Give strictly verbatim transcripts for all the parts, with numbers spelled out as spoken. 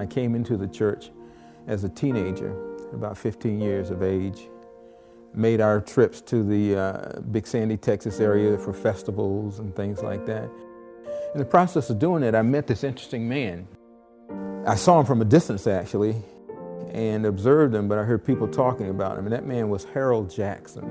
I came into the church as a teenager, about fifteen years of age. Made our trips to the uh, Big Sandy, Texas area for festivals and things like that. In the process of doing it, I met this interesting man. I saw him from a distance, actually, and observed him, but I heard people talking about him, and that man was Harold Jackson.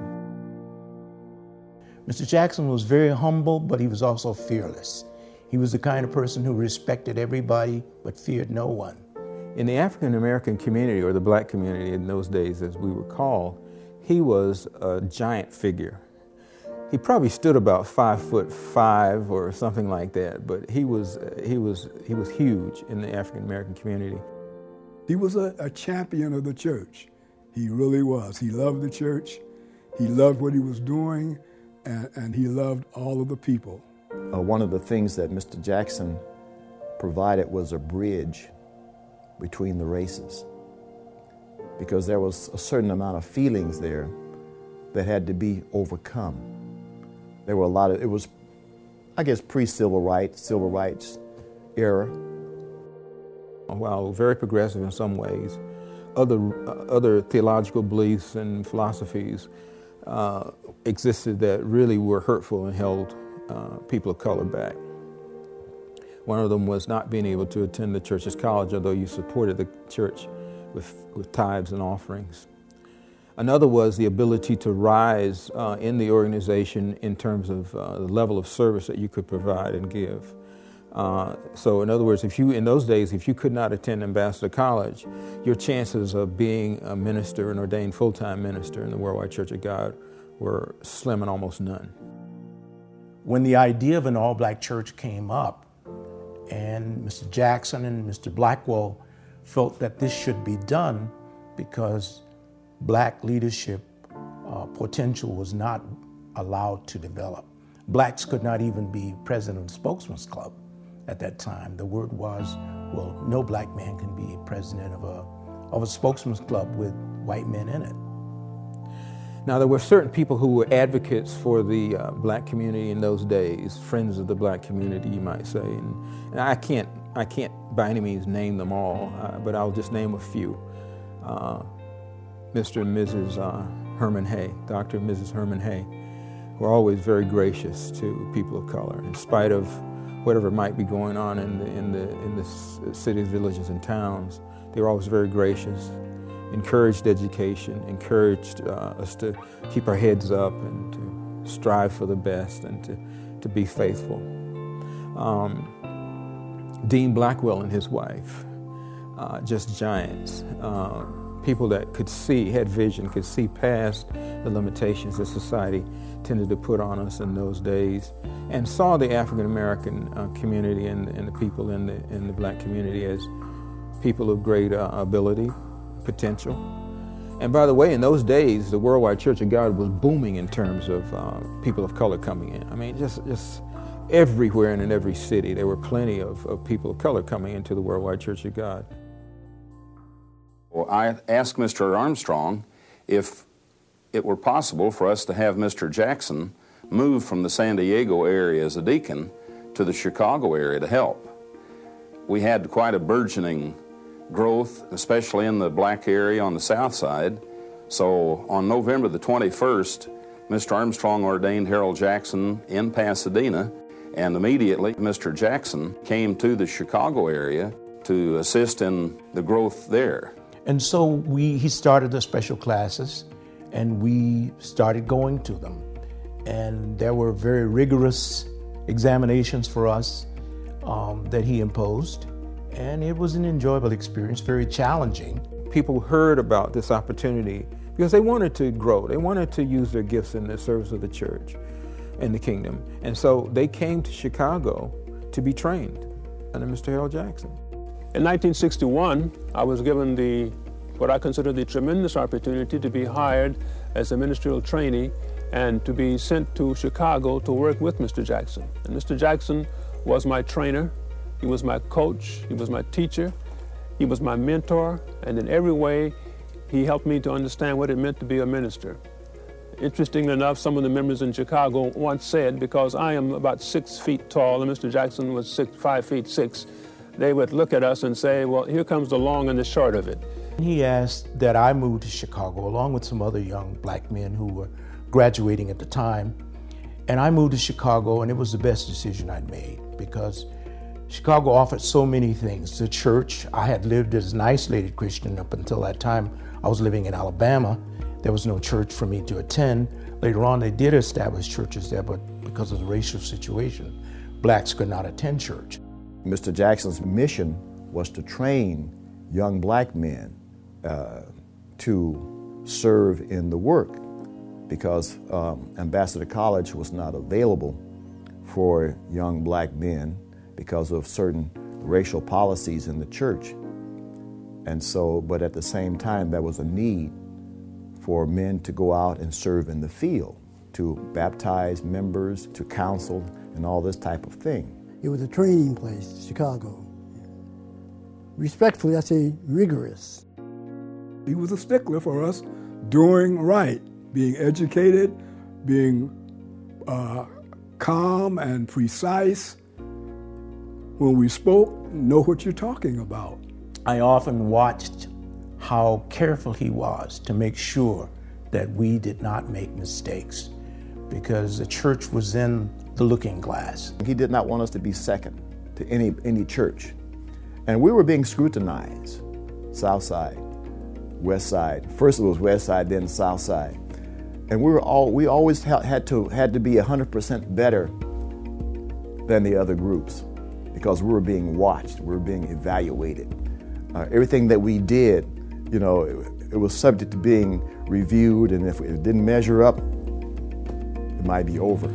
Mister Jackson was very humble, but he was also fearless. He was the kind of person who respected everybody, but feared no one. In the African American community, or the black community in those days, as we were called, he was a giant figure. He probably stood about five foot five or something like that, but he was, he was, he was huge in the African American community. He was a, a champion of the church. He really was. He loved the church. He loved what he was doing, and, and he loved all of the people. Uh, one of the things that Mister Jackson provided was a bridge between the races, because there was a certain amount of feelings there that had to be overcome. There were a lot of, it was, I guess, pre-civil rights, civil rights era. While very progressive in some ways, other, uh, other theological beliefs and philosophies uh, existed that really were hurtful and held uh, people of color back. One of them was not being able to attend the church's college, although you supported the church with, with tithes and offerings. Another was the ability to rise uh, in the organization in terms of uh, the level of service that you could provide and give. Uh, so in other words, if you, in those days, if you could not attend Ambassador College, your chances of being a minister, an ordained full-time minister in the Worldwide Church of God, were slim and almost none. When the idea of an all-black church came up, and Mister Jackson and Mister Blackwell felt that this should be done because black leadership uh, potential was not allowed to develop. Blacks could not even be president of the Spokesman's Club at that time. The word was, well, no black man can be president of a, of a Spokesman's Club with white men in it. Now, there were certain people who were advocates for the uh, black community in those days, friends of the black community, you might say. And, and I can't, I can't by any means name them all, uh, but I'll just name a few. Uh, Mister and Missus Uh, Herman Hay, Doctor and Missus Herman Hay, were always very gracious to people of color, in spite of whatever might be going on in the, in the, in the cities, villages, and towns. They were always very gracious. Encouraged education, encouraged uh, us to keep our heads up and to strive for the best and to, to be faithful. Um, Dean Blackwell and his wife, uh, just giants. Uh, people that could see, had vision, could see past the limitations that society tended to put on us in those days, and saw the African American uh, community and, and the people in the, in the black community as people of great uh, ability, potential. And by the way, in those days, the Worldwide Church of God was booming in terms of uh, people of color coming in. I mean, just, just everywhere and in every city, there were plenty of, of people of color coming into the Worldwide Church of God. Well, I asked Mister Armstrong if it were possible for us to have Mister Jackson move from the San Diego area as a deacon to the Chicago area to help. We had quite a burgeoning growth, especially in the black area on the south side. So on November the twenty-first, Mister Armstrong ordained Harold Jackson in Pasadena, and immediately Mister Jackson came to the Chicago area to assist in the growth there. And so we, he started the special classes, and we started going to them. And there were very rigorous examinations for us um, that he imposed. And it was an enjoyable experience, very challenging. People heard about this opportunity because they wanted to grow. They wanted to use their gifts in the service of the church and the kingdom. And so they came to Chicago to be trained under Mister Harold Jackson. In nineteen sixty-one, I was given the, what I consider the tremendous opportunity to be hired as a ministerial trainee and to be sent to Chicago to work with Mister Jackson. And Mister Jackson was my trainer. He was my coach, he was my teacher, he was my mentor, and in every way, he helped me to understand what it meant to be a minister. Interestingly enough, some of the members in Chicago once said, because I am about six feet tall and Mister Jackson was six, five feet six, they would look at us and say, well, here comes the long and the short of it. He asked that I move to Chicago along with some other young black men who were graduating at the time. And I moved to Chicago, and it was the best decision I'd made because Chicago offered so many things. The church, I had lived as an isolated Christian up until that time. I was living in Alabama. There was no church for me to attend. Later on, they did establish churches there, but because of the racial situation, blacks could not attend church. Mister Jackson's mission was to train young black men uh, to serve in the work because um, Ambassador College was not available for young black men because of certain racial policies in the church. And so, but at the same time, there was a need for men to go out and serve in the field, to baptize members, to counsel, and all this type of thing. It was a training place, Chicago. Respectfully, I say rigorous. He was a stickler for us doing right, being educated, being uh, calm and precise. When we spoke, know what you're talking about. I often watched how careful he was to make sure that we did not make mistakes because the church was in the looking glass. He did not want us to be second to any, any church. And we were being scrutinized, South Side, West Side. First it was West Side, then South Side. And we were all we always had to had to be one hundred percent better than the other groups because we were being watched, we were being evaluated. Uh, everything that we did, you know, it, it was subject to being reviewed, and if it didn't measure up, it might be over.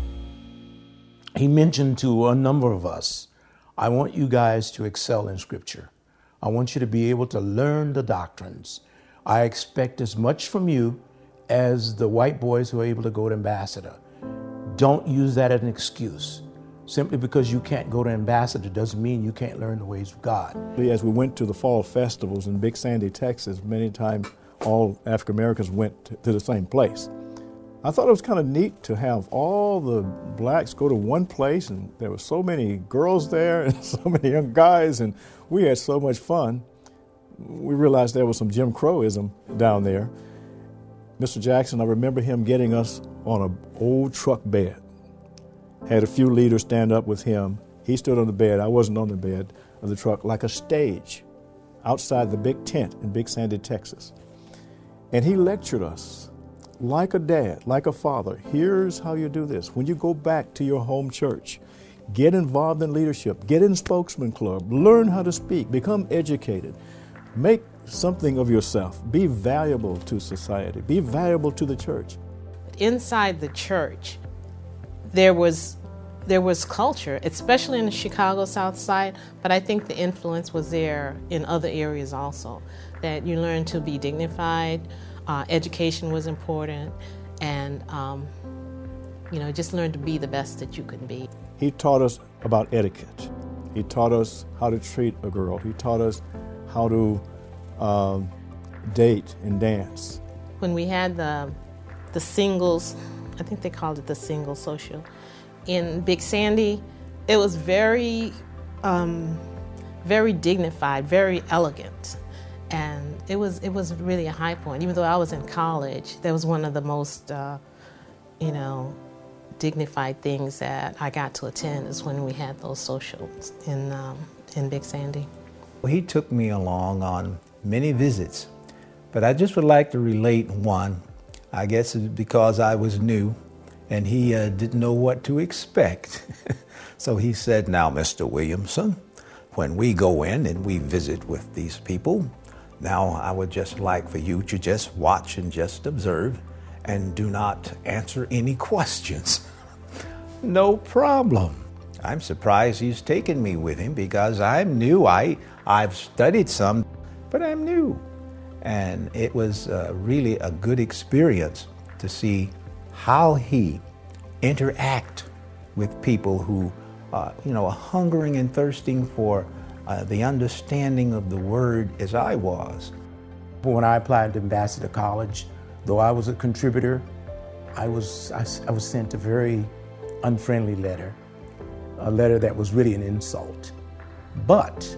He mentioned to a number of us, I want you guys to excel in Scripture. I want you to be able to learn the doctrines. I expect as much from you as the white boys who are able to go to Ambassador. Don't use that as an excuse. Simply because you can't go to Ambassador doesn't mean you can't learn the ways of God. As we went to the fall festivals in Big Sandy, Texas, many times all African Americans went to the same place. I thought it was kind of neat to have all the blacks go to one place, and there were so many girls there and so many young guys, and we had so much fun. We realized there was some Jim Crowism down there. Mister Jackson, I remember him getting us on an old truck bed. Had a few leaders stand up with him. He stood on the bed. I wasn't on the bed of the truck, like a stage outside the big tent in Big Sandy, Texas. And he lectured us like a dad, like a father. Here's how you do this. When you go back to your home church, get involved in leadership, get in spokesman club, learn how to speak, become educated, make something of yourself, be valuable to society, be valuable to the church. Inside the church, there was there was culture, especially in the Chicago South Side, but I think the influence was there in other areas also, that you learn to be dignified, uh, education was important, and um, you know, just learn to be the best that you can be. He taught us about etiquette. He taught us how to treat a girl. He taught us how to um, date and dance. When we had the the singles, I think they called it the single social, in Big Sandy, it was very, um, very dignified, very elegant. And it was it was really a high point. Even though I was in college, that was one of the most, uh, you know, dignified things that I got to attend is when we had those socials in, um, in Big Sandy. Well, he took me along on many visits, but I just would like to relate one. I guess it's because I was new and he uh, didn't know what to expect. So he said, now, Mister Williamson, when we go in and we visit with these people, now I would just like for you to just watch and just observe and do not answer any questions. No problem. I'm surprised he's taken me with him because I'm new. I, I've studied some, but I'm new. And it was uh, really a good experience to see how he interact with people who, uh, you know, are hungering and thirsting for uh, the understanding of the word as I was. When I applied to Ambassador College, though I was a contributor, I was, I, I was sent a very unfriendly letter, a letter that was really an insult. But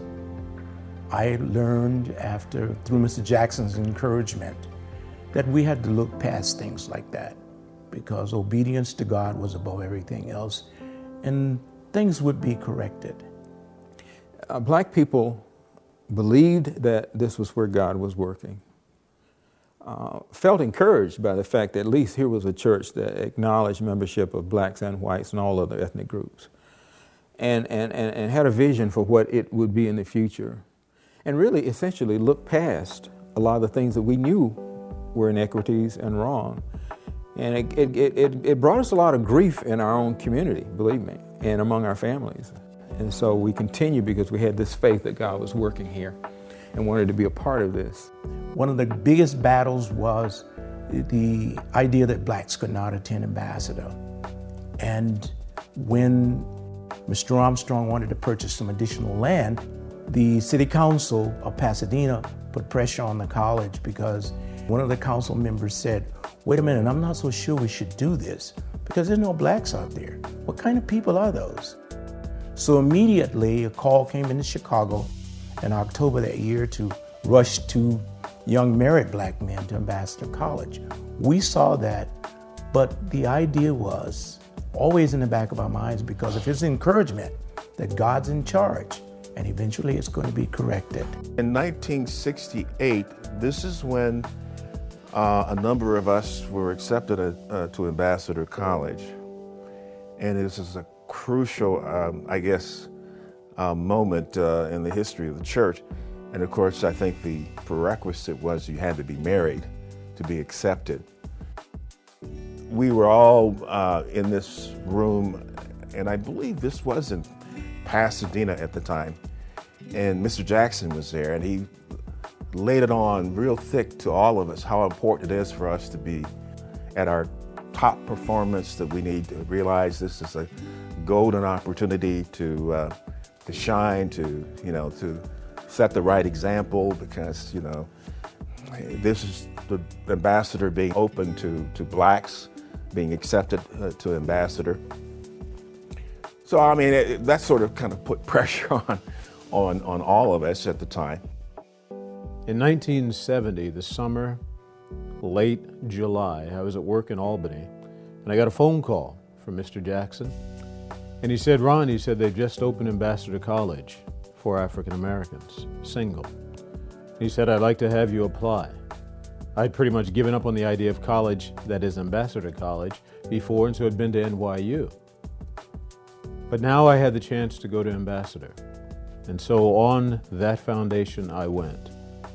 I learned after, through Mister Jackson's encouragement, that we had to look past things like that because obedience to God was above everything else, and things would be corrected. Uh, black people believed that this was where God was working, uh, felt encouraged by the fact that at least here was a church that acknowledged membership of blacks and whites and all other ethnic groups, and, and, and, and had a vision for what it would be in the future, and really essentially looked past a lot of the things that we knew were inequities and wrong. And it, it, it, it brought us a lot of grief in our own community, believe me, and among our families. And so we continued because we had this faith that God was working here and wanted to be a part of this. One of the biggest battles was the idea that blacks could not attend Ambassador. And when Mister Armstrong wanted to purchase some additional land, the City Council of Pasadena put pressure on the college because one of the council members said, wait a minute, I'm not so sure we should do this because there's no blacks out there. What kind of people are those? So immediately a call came into Chicago in October that year to rush two young married black men to Ambassador College. We saw that, but the idea was always in the back of our minds because of his encouragement that God's in charge and eventually it's going to be corrected. In nineteen sixty-eight, this is when uh, a number of us were accepted uh, to Ambassador College. And this is a crucial, um, I guess, uh, moment uh, in the history of the church. And of course, I think the prerequisite was you had to be married to be accepted. We were all uh, in this room, and I believe this was in Pasadena at the time. And Mister Jackson was there, and he laid it on real thick to all of us how important it is for us to be at our top performance, that we need to realize this is a golden opportunity to uh, to shine, to, you know, to set the right example, because, you know, this is the ambassador being open to, to blacks, being accepted uh, to ambassador. So, I mean, it, that sort of kind of put pressure on, on, on all of us at the time. In nineteen seventy, the summer, late July, I was at work in Albany, and I got a phone call from Mister Jackson. And he said, Ron, he said, they've just opened Ambassador College for African Americans, single. He said, I'd like to have you apply. I'd pretty much given up on the idea of college, that is Ambassador College, before, and so had been to N Y U. But now I had the chance to go to Ambassador. And so on that foundation I went.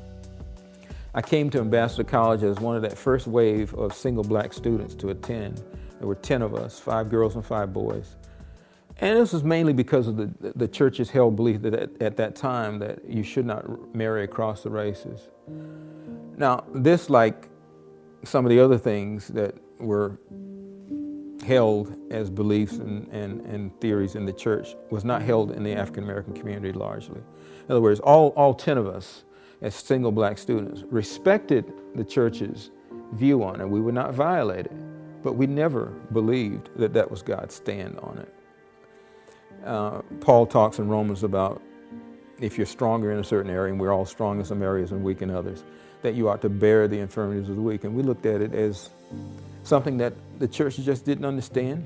I came to Ambassador College as one of that first wave of single black students to attend. There were ten of us, five girls and five boys. And this was mainly because of the, the church's held belief that at, at that time that you should not marry across the races. Now, this, like some of the other things that were held as beliefs and, and, and theories in the church, was not held in the African American community largely. In other words, all, all ten of us as single black students respected the church's view on it. We would not violate it, but we never believed that that was God's stand on it. Uh, Paul talks in Romans about if you're stronger in a certain area, and we're all strong in some areas and weak in others, that you ought to bear the infirmities of the weak. And we looked at it as something that the church just didn't understand,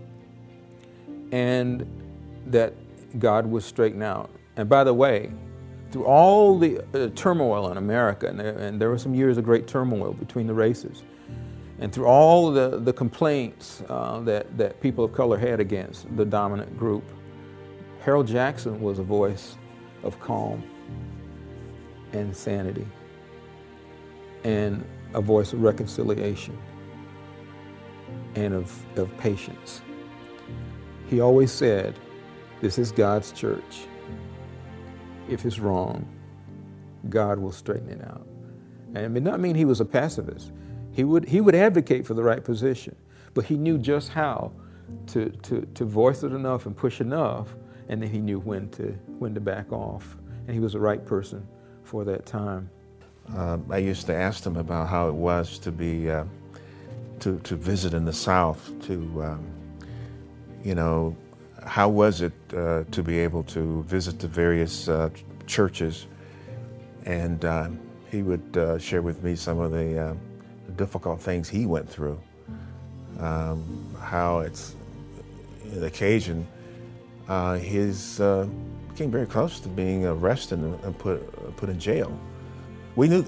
and that God would straighten out. And by the way, through all the uh, turmoil in America, and there, and there were some years of great turmoil between the races, and through all the, the complaints uh, that, that people of color had against the dominant group, Harold Jackson was a voice of calm and sanity, and a voice of reconciliation and of, of patience. He always said, this is God's church. If it's wrong, God will straighten it out. And it did not mean he was a pacifist. He would, he would advocate for the right position, but he knew just how to, to, to voice it enough and push enough, and then he knew when to, when to back off. And he was the right person for that time. Uh, I used to ask them about how it was to be, uh, to, to visit in the South, to, um, you know, how was it uh, to be able to visit the various uh, churches, and uh, he would uh, share with me some of the, uh, the difficult things he went through, um, how it's an occasion uh, his uh, came very close to being arrested and put put in jail. We knew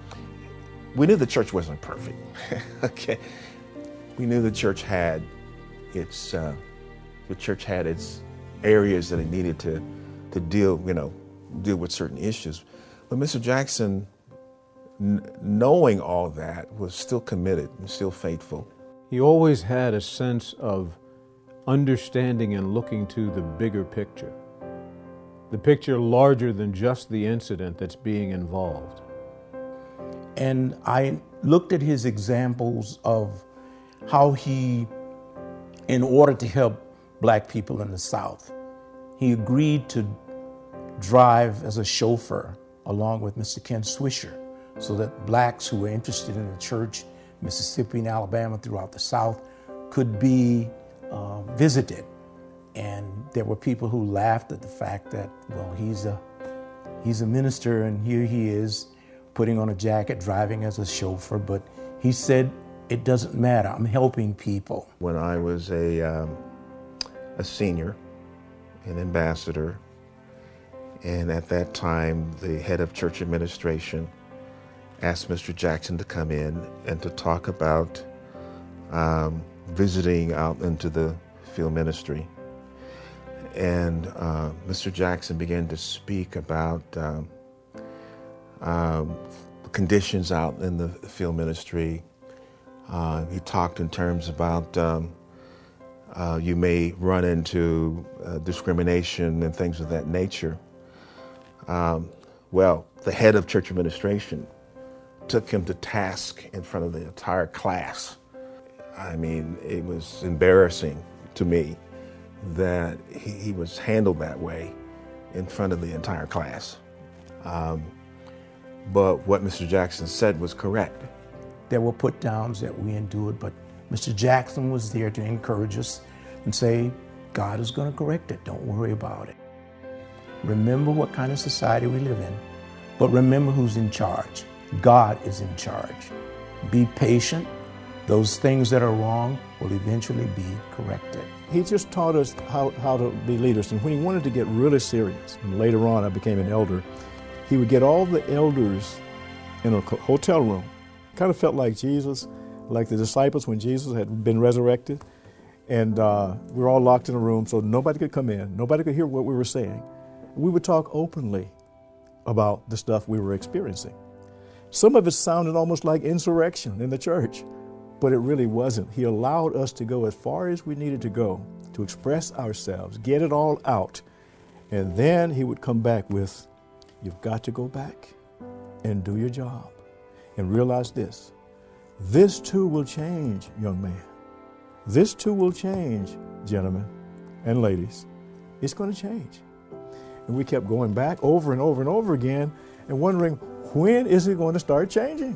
we knew the church wasn't perfect. Okay, we knew the church had its uh, the church had its areas that it needed to to deal you know deal with certain issues, but Mister Jackson, n- knowing all that, was still committed and still faithful. He always had a sense of understanding and looking to the bigger picture, the picture larger than just the incident that's being involved. And I looked at his examples of how he, in order to help black people in the South, he agreed to drive as a chauffeur along with Mister Ken Swisher, so that blacks who were interested in the church, Mississippi and Alabama, throughout the South, could be uh, visited. And there were people who laughed at the fact that, well, he's a he's a minister, and here he is putting on a jacket, driving as a chauffeur. But he said, it doesn't matter, I'm helping people. When I was a, um, a senior, an ambassador, and at that time the head of church administration asked Mister Jackson to come in and to talk about um, visiting out into the field ministry. And uh, Mister Jackson began to speak about um, um, conditions out in the field ministry. Uh, he talked in terms about um, uh, you may run into uh, discrimination and things of that nature. Um, well, the head of church administration took him to task in front of the entire class. I mean, it was embarrassing to me that he, he was handled that way in front of the entire class. Um, but what Mister Jackson said was correct. There were put downs that we endured, but Mister Jackson was there to encourage us and say, God is going to correct it, don't worry about it. Remember what kind of society we live in, but remember who's in charge. God is in charge. Be patient. Those things that are wrong will eventually be corrected. He just taught us how, how to be leaders. And when he wanted to get really serious, and later on I became an elder, he would get all the elders in a hotel room. Kind of felt like Jesus, like the disciples when Jesus had been resurrected. And uh, we were all locked in a room, so nobody could come in. Nobody could hear what we were saying. We would talk openly about the stuff we were experiencing. Some of it sounded almost like insurrection in the church, but it really wasn't. He allowed us to go as far as we needed to go to express ourselves, get it all out. And then he would come back with, you've got to go back and do your job and realize this. This too will change, young man. This too will change, gentlemen and ladies. It's going to change. And we kept going back over and over and over again and wondering, when is it going to start changing?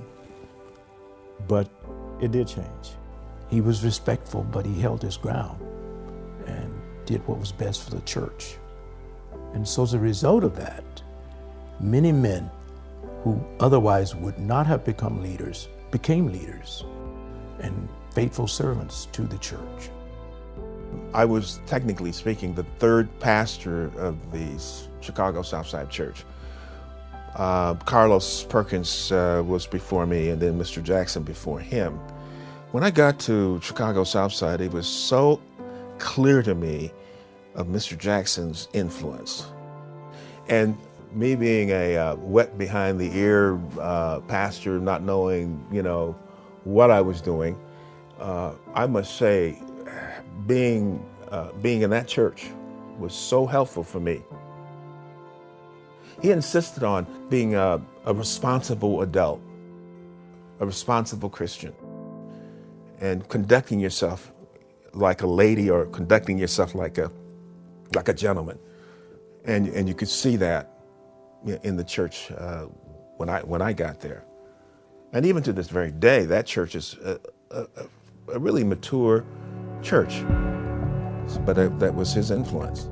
But it did change. He was respectful, but he held his ground and did what was best for the church. And so as a result of that, many men who otherwise would not have become leaders became leaders and faithful servants to the church. I was, technically speaking, the third pastor of the Chicago Southside Church. Uh, Carlos Perkins uh, was before me, and then Mister Jackson before him. When I got to Chicago Southside, it was so clear to me of Mister Jackson's influence. And me being a uh, wet behind the ear uh, pastor, not knowing, you know, what I was doing, uh, I must say, being uh, being in that church was so helpful for me. He insisted on being a, a responsible adult, a responsible Christian, and conducting yourself like a lady or conducting yourself like a like a gentleman. And and you could see that in the church uh, when I when I got there. And even to this very day, that church is a, a, a really mature church. but that, that was his influence.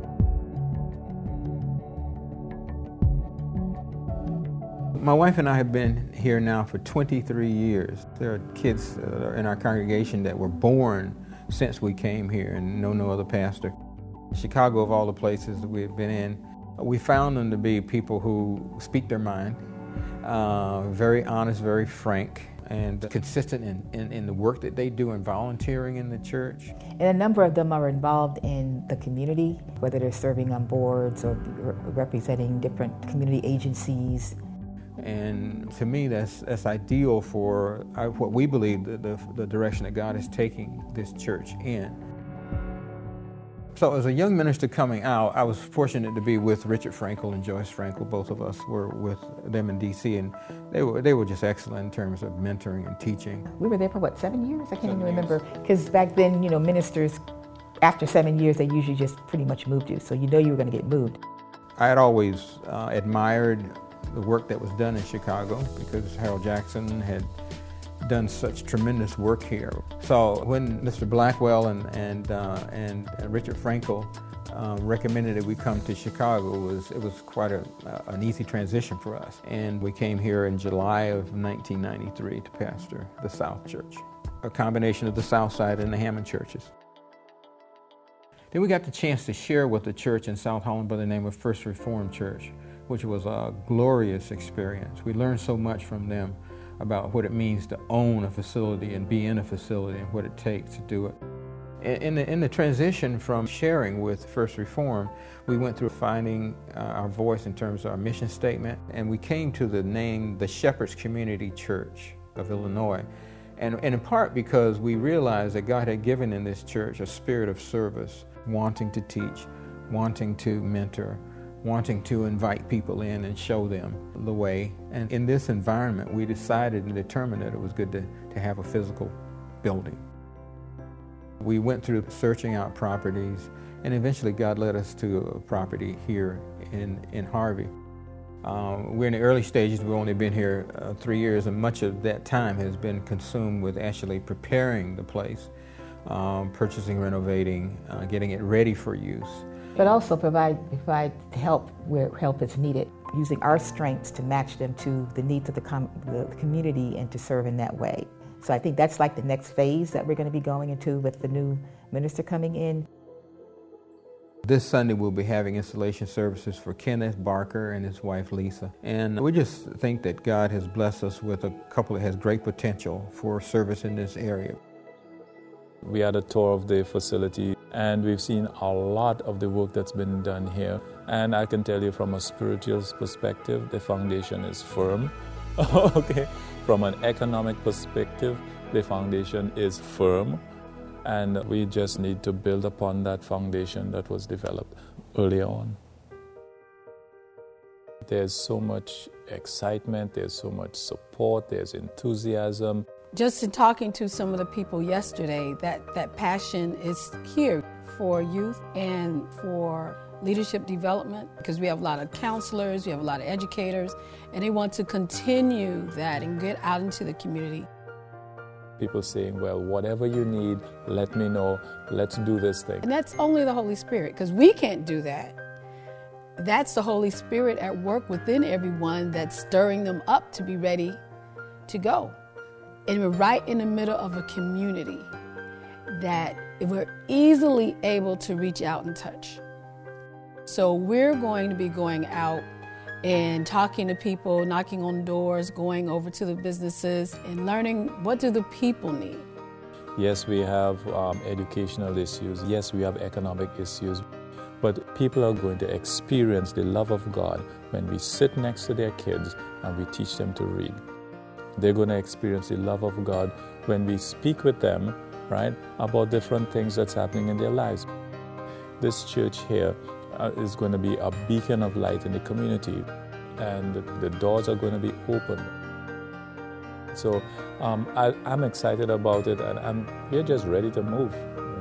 My wife and I have been here now for twenty-three years. There are kids uh, in our congregation that were born since we came here and know no other pastor. Chicago, of all the places that we've been in, we found them to be people who speak their mind, uh, very honest, very frank, and consistent in, in, in the work that they do in volunteering in the church. And a number of them are involved in the community, whether they're serving on boards or re- representing different community agencies. And to me, that's that's ideal for uh, what we believe the, the, the direction that God is taking this church in. So as a young minister coming out, I was fortunate to be with Richard Frankel and Joyce Frankel. Both of us were with them in D C, and they were they were just excellent in terms of mentoring and teaching. We were there for what, seven years? I can't seven even remember. Because back then, you know, ministers, after seven years, they usually just pretty much moved you, so you know you were going to get moved. I had always uh, admired the work that was done in Chicago because Harold Jackson had done such tremendous work here. So when Mister Blackwell and and uh, and Richard Frankel uh, recommended that we come to Chicago, it was it was quite a, uh, an easy transition for us. And we came here in July of nineteen ninety-three to pastor the South Church, a combination of the South Side and the Hammond churches. Then we got the chance to share with the church in South Holland by the name of First Reformed Church, which was a glorious experience. We learned so much from them about what it means to own a facility and be in a facility and what it takes to do it. In the, in the transition from sharing with First Reformed, we went through finding uh, our voice in terms of our mission statement, and we came to the name, the Shepherd's Community Church of Illinois. And, and in part because we realized that God had given in this church a spirit of service, wanting to teach, wanting to mentor, wanting to invite people in and show them the way. And in this environment, we decided and determined that it was good to, to have a physical building. We went through searching out properties, and eventually God led us to a property here in, in Harvey. Um, we're in the early stages. We've only been here uh, three years, and much of that time has been consumed with actually preparing the place, um, purchasing, renovating, uh, getting it ready for use. But also provide, provide help where help is needed, using our strengths to match them to the needs of the, com- the community and to serve in that way. So I think that's like the next phase that we're going to be going into with the new minister coming in. This Sunday we'll be having installation services for Kenneth Barker and his wife Lisa. And we just think that God has blessed us with a couple that has great potential for service in this area. We had a tour of the facility, and we've seen a lot of the work that's been done here. And I can tell you from a spiritual perspective, the foundation is firm. Okay. From an economic perspective, the foundation is firm. And we just need to build upon that foundation that was developed early on. There's so much excitement, there's so much support, there's enthusiasm. Just in talking to some of the people yesterday, that, that passion is here for youth and for leadership development, because we have a lot of counselors, we have a lot of educators, and they want to continue that and get out into the community. People saying, well, whatever you need, let me know, let's do this thing. And that's only the Holy Spirit, because we can't do that. That's the Holy Spirit at work within everyone that's stirring them up to be ready to go. And we're right in the middle of a community that we're easily able to reach out and touch. So we're going to be going out and talking to people, knocking on doors, going over to the businesses and learning what do the people need. Yes, we have um, educational issues. Yes, we have economic issues. But people are going to experience the love of God when we sit next to their kids and we teach them to read. They're going to experience the love of God when we speak with them, right, about different things that's happening in their lives. This church here uh, is going to be a beacon of light in the community, and the, the doors are going to be open. So um, I, I'm excited about it, and I'm, we're just ready to move.